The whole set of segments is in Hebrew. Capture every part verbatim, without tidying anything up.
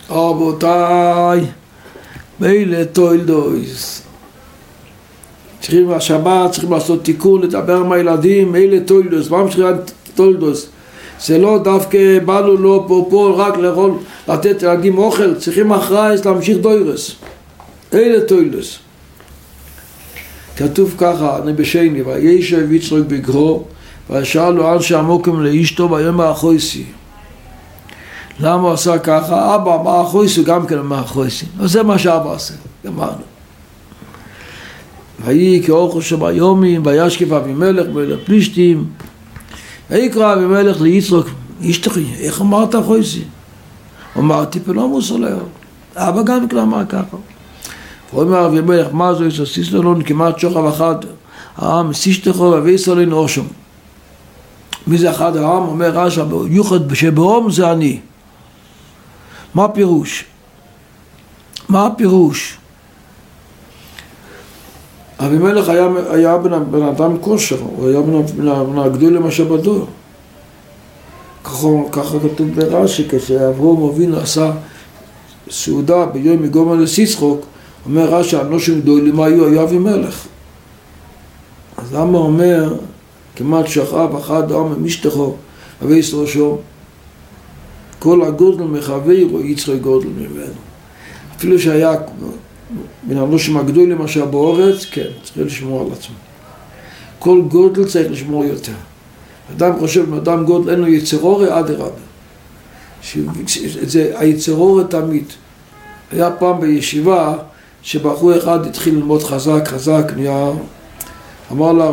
רבותיי, מילא תולדויס. צריכים השבת, צריכים לעשות תיקון, לדבר עם הילדים, מילא תולדוס. מה משחייה תולדוס? זה לא דווקא באנו לו פה פה רק לאכול, לתת ילדים אוכל, צריכים אחרי להמשיך דוירס. אלה תולדוס. כתוב ככה, אני בשני, וישב יצחק בגרו, וישאל לו אנשי המוקם לאשתו ויאמר החויסי. למה הוא עשה ככה? אבא, מה החויסי? גם כן מה החויסי. זה מה שאבא עשה, גמרנו. ויהי כאוכל שביומים, וישכב אבימלך מלך פלישתים, ויקרא אבימלך ליצחק, אשתך, איך אמרת החויסי? אמרתי פלומוס עליו. אבא גם כן אמר ככה. ואומר אבימלך, מה זו יש? סיסטו לו כמעט שוכב אחד העם, סישתכו ואיסו לי נושם. מי זה אחד העם? אומר רש"י, יוחד שבאום זה אני. מה הפירוש? מה הפירוש? אבימלך היה, היה בן, בן אדם כושר, הוא היה בן הגדולים אשר בדור. ככה, ככה כתוב ברש"י, כשאברהם אבינו עשה סעודה ביום מגומר לסיסחוק, אומר רש"י, אנושים גדולים היו, היה אבימלך. אז למה אומר, כמעט שכב אחד העם משתכו, ואיס ראשו, כל הגודל מחברו יצחק גודל ממנו. אפילו שהיה בין אנושים הגדולים אשר באורץ, כן, צריך לשמור על עצמו. כל גודל צריך לשמור יותר. אדם חושב, אדם גודל אין לו יצרורי עד הרבה. זה היצרורי תמיד. היה פעם בישיבה שבחור אחד התחיל ללמוד חזק, חזק, נהיה, אמר לה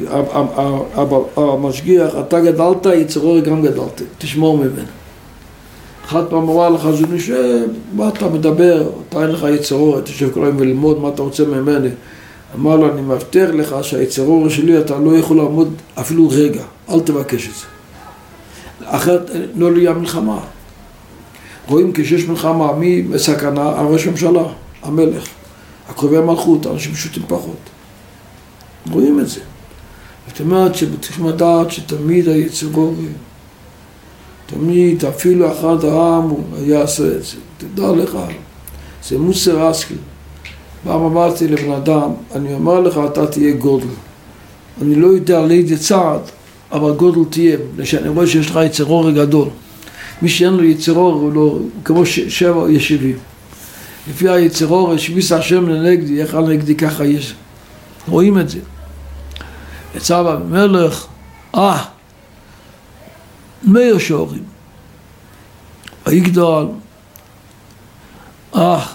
המשגיח, אתה גדלת, יצרורי גם גדלת, תשמור ממנו. אחד פעם אמר לך, זוני, מה אתה מדבר? אתה אין לך יצרורי, תשב כל היום וללמוד מה אתה רוצה ממני. אמר לו, אני מבטיח לך שהיצרורי שלי אתה לא יכול לעמוד אפילו רגע, אל תבקש את זה. אחרת לא יהיה מלחמה. רואים כשיש מלחמה, מי בסכנה? הראש הממשלה, המלך, הקרובי המלכות, אנשים פשוטים פחות. רואים את זה. זאת אומרת שצריכים לדעת שתמיד היצרורי, תמיד, אפילו אחד העם הוא יעשה את זה. תדע לך, זה מוסר השכל. פעם אמרתי לבן אדם, אני אומר לך, אתה תהיה גודל. אני לא יודע לאיזה צעד, אבל גודל תהיה, שאני רואה שיש לך יצרורי גדול. מי שאין לו יצרור הוא לא, כמו שבע ישיבים. לפי היצרור, שביס השם לנגדי, איך לנגדי ככה יש. רואים את זה. יצא אבימלך, אה, מאיר שורים. ויגדל, אה,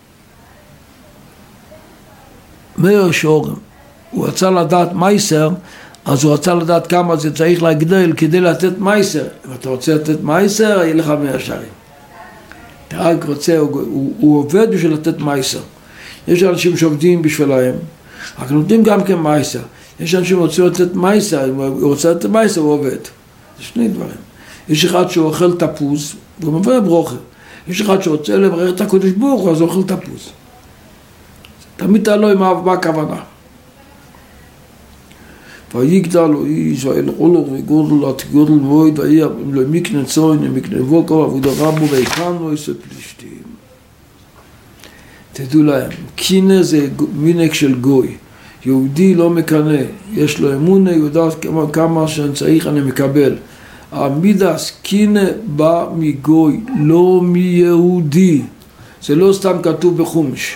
מאיר שורים. הוא רצה לדעת מייסר, אז הוא רצה לדעת כמה זה צריך להגדל כדי לתת מייסר. אם אתה רוצה לתת מייסר, יהיה לך מאה שערים. אתה רק רוצה, הוא, הוא, הוא עובד בשביל לתת מייסר. יש אנשים שעובדים בשבילהם, רק נותנים גם כן מייסר. יש אנשים שרוצים לתת מייסר, אם הוא רוצה לתת מייסר, הוא עובד. זה שני דברים. יש אחד שאוכל תפוז, והוא מביא ברוכה. יש אחד שרוצה לברך את הקודש ברוך הוא, אז הוא אוכל תפוז. תמיד תעלו עם מה הכוונה. ויגדל לו איש, וילכו וגודל עד גודל מועד, ויהיה לו מקנה צוין, מקנה ווקר, ועבודה רבו, ויקנו איזה פלישתים. תדעו להם, קינה זה מינק של גוי. יהודי לא מקנה, יש לו אמונה, יודעת כמה, כמה שאני צריך אני מקבל. המידס קינה בא מגוי, לא מיהודי. זה לא סתם כתוב בחומש.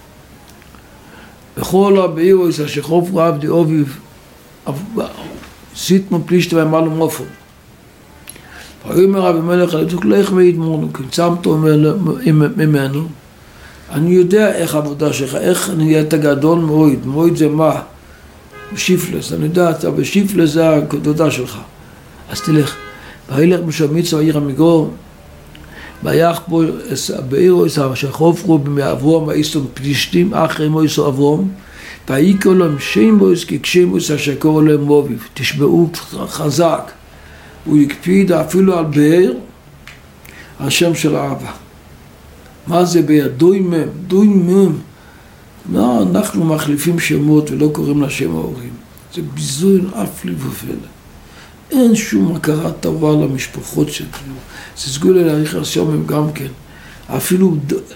בכל הבאירו יש השחוף רב די אוביב, סיתמו פלישת ואמר לו מופו. ויאמר אבימלך לך לך וידמונו, כי צמתו ממנו. אני יודע איך העבודה שלך, איך נהיית גדול מאוד. מאוד זה מה? שיפלס, אני יודע, אתה בשיפלס זה התודה שלך. אז תלך. וילך בשמיץ העיר המגור, ויח בו בעירו שחוף רוב מאברום ואיסו פלישתים אחרי מויסו אברום, ויקראו להם שם בויס כי כשם בויס אשר קראו להם מוביב. תשמעו חזק. הוא הקפיד אפילו על באר השם של האבא. מה זה באר? דוי מם, דוי מם. לא, אנחנו מחליפים שמות ולא קוראים לשם ההורים. זה ביזוי אף לי ופלא. אין שום הכרת טובה למשפחות שלנו. זה סגולה להעריך השומם גם כן. אפילו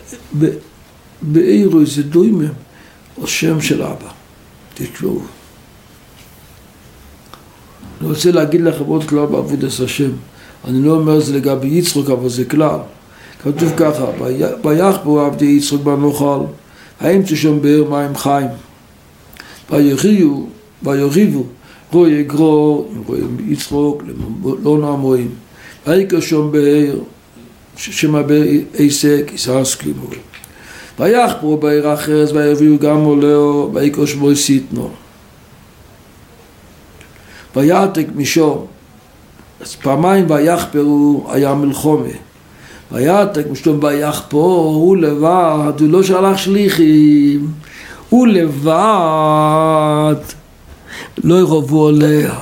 באירו זה דוימה, או שם של אבא. תקראו. אני רוצה להגיד לכם עוד כלל בעבודת השם. אני לא אומר זה לגבי יצחק, אבל זה כלל. כתוב ככה, ויחפרו עבדי יצחק בנוכל, האמצע שם באר מים חיים. ויחיו, ויריבו, רואי יגרו, רואי יצחק, לא נעמוים. ויקר שם באר, שמה באר עסק, ישרסקי מורים. ויחפרו באר אחרת, ויביאו גם עולהו, ויקר שמו סיתנו. ויעתק משום, אז פעמיים ויחפרו היה מלחומה. ויעתק משום ויחפור, הוא לבד, הוא לא שלח שליחים, הוא לבד, לא ירבו עליה.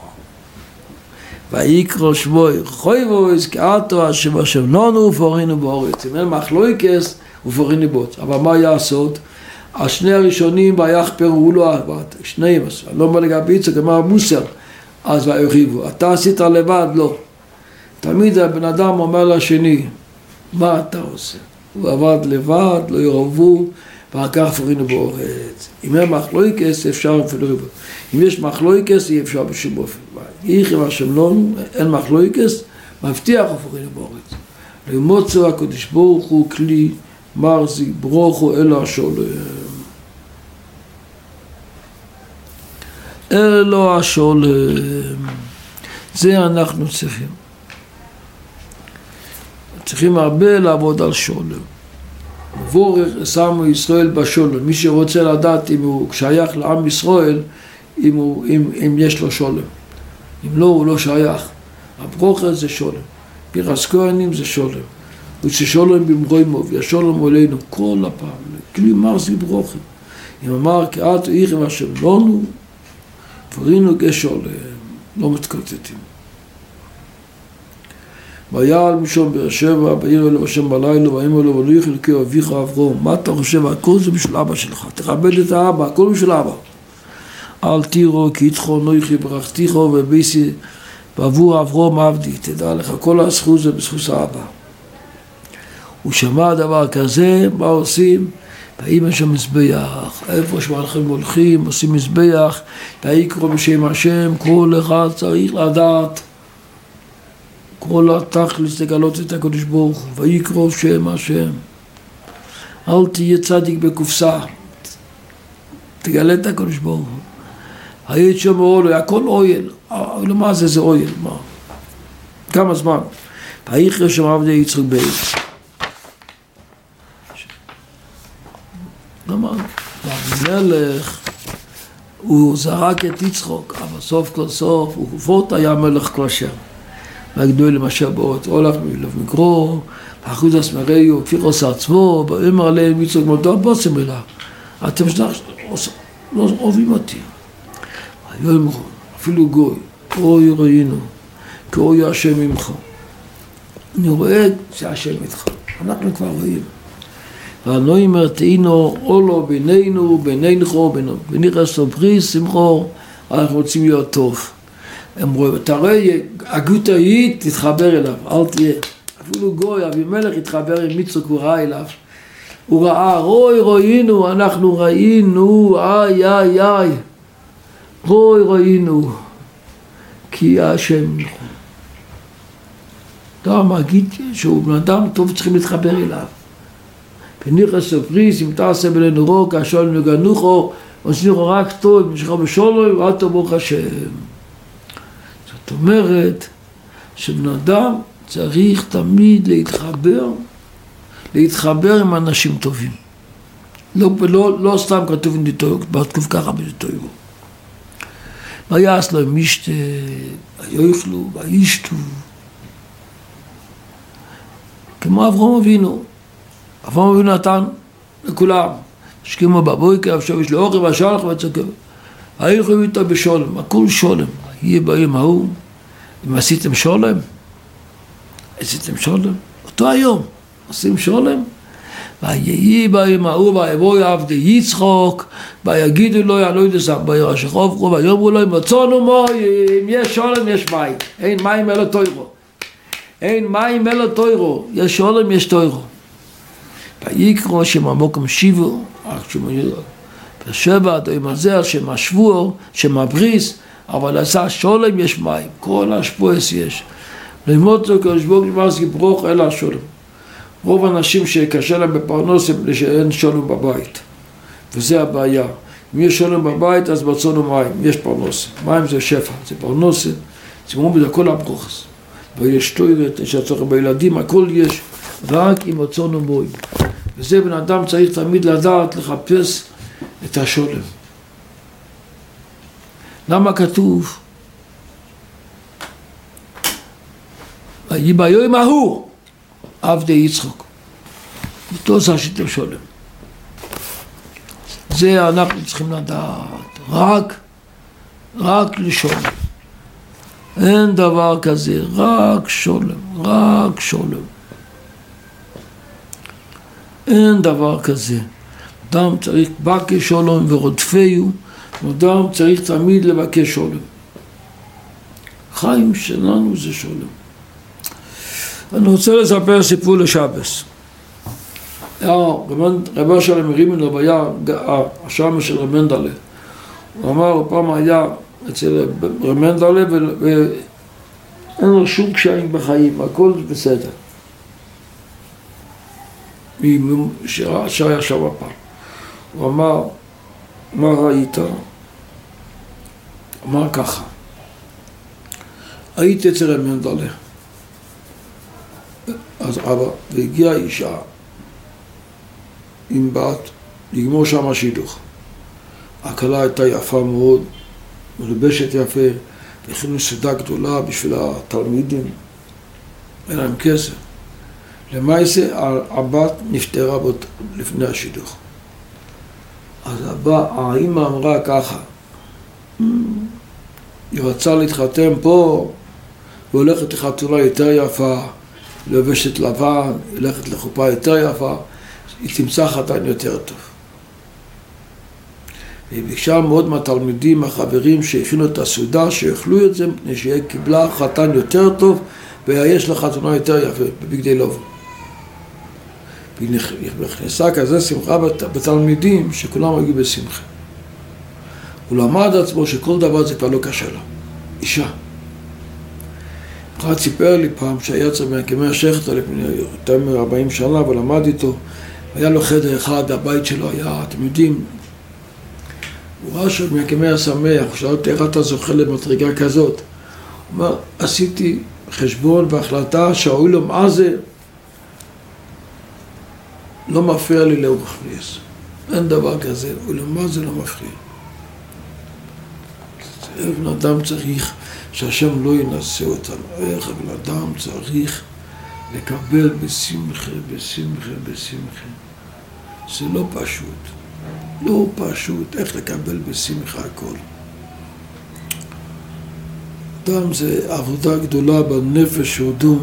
ויקרא שמו חויבויס כאתו השם השם נונו ופורינו באורץ. אם אין מחלוקס ופורינו באורץ. אבל מה יעשות? השני הראשונים ויחפרו הוא לא עבד. שניהם, אני לא אומר לגבי יצחק, אמר מוסר. אז ויריבו. אתה עשית לבד? לא. תמיד הבן אדם אומר לשני, מה אתה עושה? הוא עבד לבד, לא ירבו, ואחר כך פורינו באורץ. אם אין מחלוקס אפשר אפילו ריבו. אם יש מחלוקס אי אפשר בשום אופן. יחי השם לנו, אין מחלוקס, מבטיח ופורינו באורץ. למוצא הקדוש ברוך הוא כלי מרזי ברוך הוא אלו השולם. אלו השולם. זה אנחנו צריכים. צריכים הרבה לעבוד על שולם. מבורך שמו ישראל בשולם. מי שרוצה לדעת אם הוא שייך לעם ישראל, אם, הוא, אם, אם יש לו שולם. אם לא, הוא לא שייך. הברוכה זה שולם. פרס כהנים זה שולם. וששולם במרוימו, וישולם עלינו כל הפעם. כלי מרזי ברוכה. אם אמר, כאתו איכם השם לנו, פורינו כשולם. לא מתקוטטים. ויעל משום באר שבע, בעיר אלו השם בלילה, ואמר לו ולויך אלוקי אביך אברהם. מה אתה חושב? הכל זה בשביל אבא שלך. תכבד את האבא, הכל בשביל אבא. אל תירו כי איתכו נויכי ברכתיכו וביסי בעבור אברהם עבדי. תדע לך, כל הזכות זה בזכות האבא. הוא שמע דבר כזה, מה עושים? באים שם מזבח, איפה שמלכים הולכים, עושים מזבח, ויקרא בשם השם, כל אחד צריך לדעת. כל התכלס לגלות את הקדוש ברוך הוא, ויקרא בשם השם. אל תהיה צדיק בקופסה, תגלה את הקדוש ברוך הוא. היית שם אוהל, הכל אוהל, מה זה זה אוהל, מה? כמה זמן? ויקרא שם עבדי יצחק בית. למה? המלך, הוא זרק את יצחק, אבל סוף כל סוף, הוא כפות היה מלך כל השם. והגדול למשל באות, הולך מלב מגרו, ואחוז הסמריו, כפיר עושה עצמו, ואומר עליהם יצחק מודו, בוסם אלה. אתם שלח, לא אוהבים אותי. היום אפילו גוי, אוי ראינו, כי אוי השם ממך. אני רואה שהשם איתך, אנחנו כבר רואים. ואנו אומר, תהינו אולו בינינו, בינינכו, בניחס ובריס, שמחו, אנחנו רוצים להיות טוב. הם רואים, אתה רואה, הגות ההיא תתחבר אליו, אל תהיה. אפילו גוי, אבימלך התחבר עם יצחק, הוא ראה אליו. הוא ראה, רואי ראינו, אנחנו ראינו, איי איי איי. רואי ראינו, כי השם נכון. אתה מגיד שהוא בן אדם טוב, צריכים להתחבר אליו. פניחס ופריס, אם תעשה בלנו רוק, השולם נגנוכו, עושינו רק טוב, משך בשולם, ואל תברוך השם. זאת אומרת, שבן אדם צריך תמיד להתחבר, להתחבר עם אנשים טובים. לא, לא, לא סתם כתוב בתקוף ככה בטוירו. ויעש להם משתה, ויאכלו, וישתו. כמו אברהם אבינו. אברהם אבינו נתן לכולם. השכימו בבויקר, עכשיו יש לו אוכל והשלח וצוקר. הילכו איתו בשולם, הכל שולם. יהיה באים ההוא, אם עשיתם שולם, עשיתם שולם, אותו היום, עושים שולם, ויהי באים ההוא, ויבואו עבדי יצחק, ויגידו לו, אני לא יודע סך, וירשכו, ויאמרו לו, מצאנו מים, יש שולם, יש מים, אין מים אלא תוירו, אין מים אלא תוירו, יש שולם, יש תוירו. ויקרא שם המוקם שיבו, בשבע דוים הזה, שם השבוע, שם הבריס, אבל עשה שולם יש מים, כל השפועס יש. ללמוד זאת קדוש ברוך הוא למעשה ברוך אל השולם. רוב האנשים שקשה להם בפרנוס הם שאין שולם בבית, וזה הבעיה. אם יש שולם בבית אז ברצונו מים, יש פרנוס. מים זה שפע, זה פרנוס, זה אומרים בזה כל הברוכס. ויש תוירת, יש הצורך בילדים, הכל יש, רק עם רצונו מים. וזה בן אדם צריך תמיד לדעת לחפש את השולם. למה כתוב? ויהי ביום ההוא עבדי יצחק. אותו זה השיטה שולם. זה אנחנו צריכים לדעת. רק, רק לשולם. אין דבר כזה, רק שולם, רק שולם. אין דבר כזה. אדם צריך בקש שולם ורודפהו, אדם צריך תמיד לבקש שולם. חיים שלנו זה שולם. אני רוצה לספר סיפור לשבס. רבא שלם רימן לוויה, השם של רמנדלה. הוא אמר, הוא פעם היה אצל רמנדלה ואין לו שום קשיים בחיים, הכל בסדר. שהיה שם הפעם. הוא אמר, מה ראית? אמר ככה, הייתי אצל רמנדלה. אז אבא, והגיעה אישה עם בת, לגמור שם השידוך. הכלה הייתה יפה מאוד, מלובשת יפה, והכינו סעודה גדולה בשביל התלמידים, אין להם כסף. למעשה, הבת נפטרה לפני השידוך. אז הבא, האמא אמרה ככה, היא רצה להתחתן פה, והולכת לחתונה יותר יפה, לובשת לבן, הולכת לחופה יותר יפה, היא תמצא חתן יותר טוב. והיא ביקשה מאוד מהתלמידים, החברים שהכינו את הסעודה, שיאכלו את זה, מפני שהיא קיבלה חתן יותר טוב, ויש לה חתונה יותר יפה, בבגדי לובן. והיא נכנסה כזה שמחה בתלמידים, שכולם היו בשמחה. הוא למד עצמו שכל דבר זה כבר לא קשה לה. אישה. אחד סיפר לי פעם שהיה צריך מהקמי השכת לפני יותר מ-ארבעים שנה, ולמד איתו, היה לו חדר אחד, הבית שלו היה, אתם יודעים, הוא ראה שמהקמי השמח, שאל אותי איך אתה זוכה למדרגה כזאת. הוא אומר, עשיתי חשבון והחלטה שהאוי לו מה זה, לא מפריע לי לאורך פליס. אין דבר כזה, אוי לו מה זה לא מפריע. איך בן אדם צריך שהשם לא ינסה אותנו, איך בן אדם צריך לקבל בשמחה, בשמחה, בשמחה. זה לא פשוט, לא פשוט איך לקבל בשמחה הכל. אדם זה עבודה גדולה בנפש שהודום,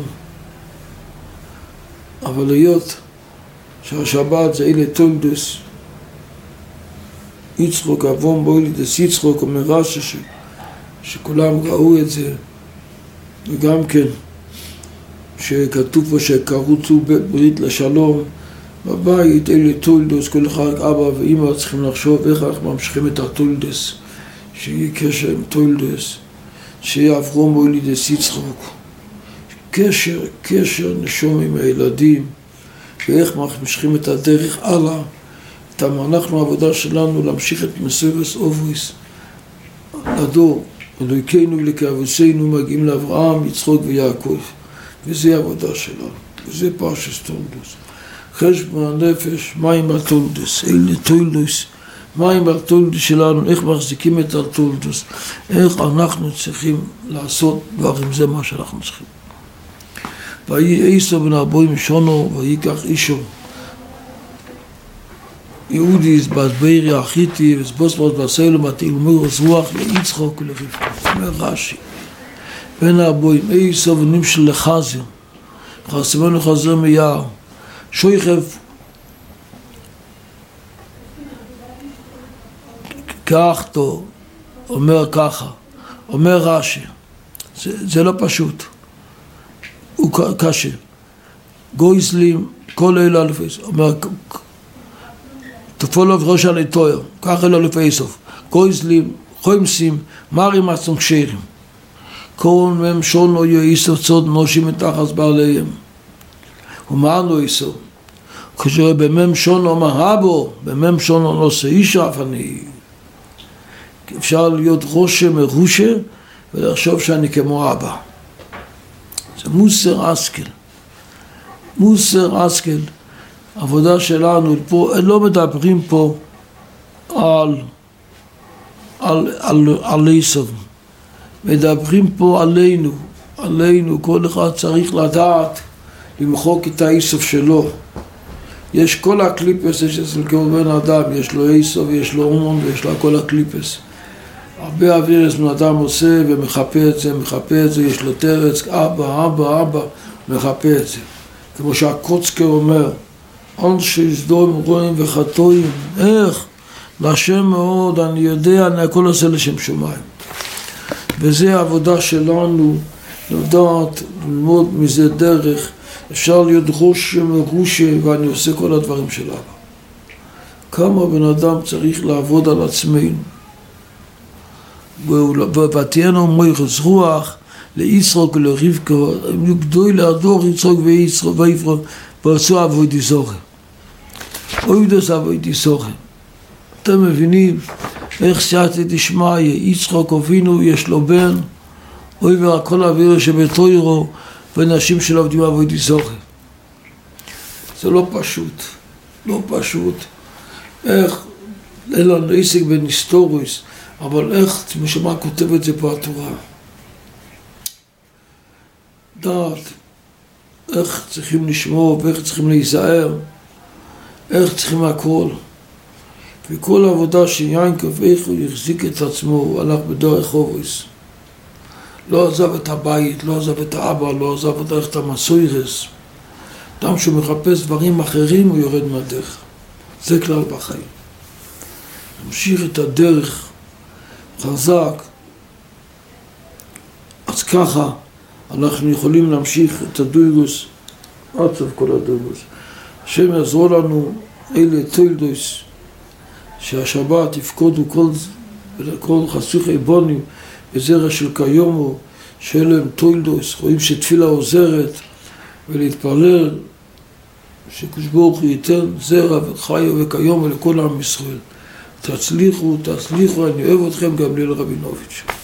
אבל להיות שהשבת זה אלה תולדס, יצחוק אבום בוילידס יצחוק, אומר רש"י ש... שכולם ראו את זה, וגם כן שכתוב פה שקרוצו ברית לשלום בבית, אלה תולדס, כל אחד אבא ואמא צריכים לחשוב איך אנחנו ממשיכים את התולדס, שיהיה קשר עם תולדס, שיהיה אברום בוילידס יצחוק, קשר, קשר נשום עם הילדים, ואיך ממשיכים את הדרך הלאה. אנחנו העבודה שלנו להמשיך את מסורת אובויס לדור, אלוהינו ולקאבוסינו מגיעים לאברהם, יצחק ויעקב, וזה העבודה שלנו, וזה פרשת תולדס. חשבון הנפש, מים על תולדס, אלה תולדס, מים על תולדס שלנו, איך מחזיקים את התולדס, איך אנחנו צריכים לעשות דברים, זה מה שאנחנו צריכים. ויהי עשו בן ארבעים שונו, ויקח אישו. יהודי בסביר יחיתי וסבוסבוס בסלו מתאילמור רוח ליצחוק ולרבקה. אומר רש"י, בן ארבעים עשו ונמשל לחזר, חסמנו חזר מיער, שויכב כאחתו, אומר ככה, אומר רש"י, זה, זה לא פשוט, הוא קשה. גויזלים, כל אלה לפי סוף. אומר, תפול אוף ראש הנטויר, כך אלה לפי סוף. גויזלים, חומסים, מרים עצום קשרים. כל מהם שונו יאיסוף צוד נושים מתחת בעליהם. ומענו איסוף. כשהוא במם שונו מהבו, במם שונו נושא איש אף אני. אפשר להיות ראש מרושה ולחשוב שאני כמו אבא. זה מוסר אסקל. מוסר אסקל. עבודה שלנו פה, לא מדברים פה על על על על איסוף. מדברים פה עלינו, עלינו, כל אחד צריך לדעת למחוק את האיסוף שלו. יש כל הקליפס, יש אצל כל בן אדם, יש לו איסוף, יש לו הומון ויש לו כל הקליפס. הרבה אוויר בן אדם עושה ומחפה את זה, מחפה את זה, יש לו תרץ, אבא, אבא, אבא, מחפה את זה. כמו שהקוצקר אומר, אנשי סדום רואים וחטואים, איך? להשם מאוד, אני יודע, אני הכל עושה לשם שמיים. וזה העבודה שלנו, לדעת, ללמוד מזה דרך, אפשר להיות ראש מרושה ואני עושה כל הדברים של אבא. כמה בן אדם צריך לעבוד על עצמנו. ותהיינו מויחס רוח ליצחוק ולרבקה, הם יהיו גדוי להדור יצחוק ויצחוק ויפרו ועשו עבודי סוכם. עבודס עבודי סוכם. אתם מבינים איך סייעתא דשמיא, יצחק אבינו יש לו בן, אוי והכל אוויר שבתוירו ונשים שלו עובדים עבודי סוכם. זה לא פשוט, לא פשוט. איך, אלא נעסק בין היסטוריס, אבל איך, משמע כותב את זה פה התורה. דעת, איך צריכים לשמור, ואיך צריכים להיזהר, איך צריכים הכל. וכל העבודה של יעקב, איך הוא יחזיק את עצמו, הוא הלך בדרך חורס. לא עזב את הבית, לא עזב את האבא, לא עזב את המסוירס. אדם שהוא מחפש דברים אחרים, הוא יורד מהדרך. זה כלל בחיים. נמשיך את הדרך חזק. אז ככה אנחנו יכולים להמשיך את הדויגוס, עד סוף כל הדויגוס. השם יעזור לנו, אלה תוילדוס, שהשבת יפקודו כל, כל חסוכי בונים בזרע של קיומו, שאלה להם תוילדוס, רואים שתפילה עוזרת, ולהתפלל שקדוש ברוך הוא ייתן זרע וחיו וקיומו לכל עם ישראל. תצליחו, תצליחו, אני אוהב אתכם גם ליל רבינוביץ'.